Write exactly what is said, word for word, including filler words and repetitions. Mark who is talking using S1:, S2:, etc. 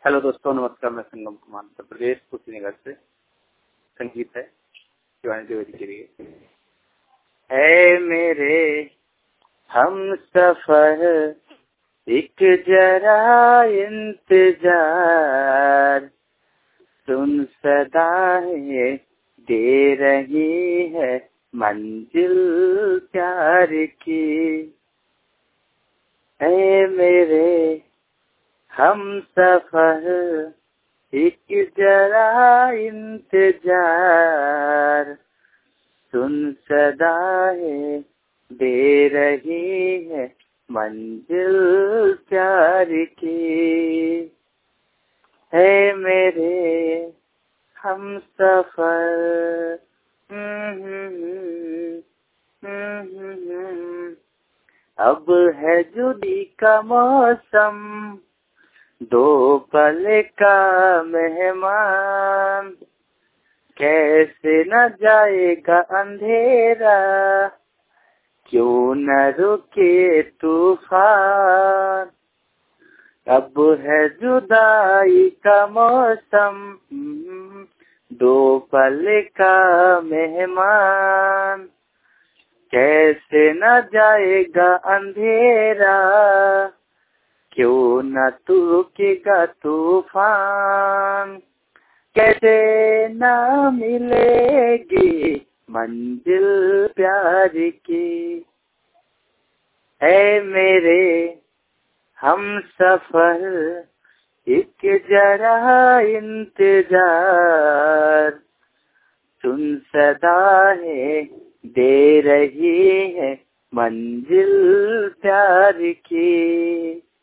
S1: Hello दोस्तों, नमस्कार। मैं संगम कुमार, उत्तर प्रदेश कुशीनगर से। संगीत है शिवानी द्विवेदी के लिए। है मेरे हम सफर एक जरा इंतजार, सुन सदाएं दे रही है मंजिल प्यार की। है मेरे हम सफर एक जरा इंतजार, सुन सदाएं दे रही है मंजिल प्यार की। है मेरे हम सफर। अब है जुदी का मौसम, दो पल का मेहमान, कैसे न जाएगा अंधेरा, क्यों न रुके तूफान। अब है जुदाई का मौसम, दो पल का मेहमान, कैसे न जाएगा अंधेरा, क्यों न तू रुकेगा तूफान। कैसे न मिलेगी मंजिल प्यार की। है मेरे हम सफर एक जरा इंतजार, सुन सदाएं दे रही है मंजिल प्यार की।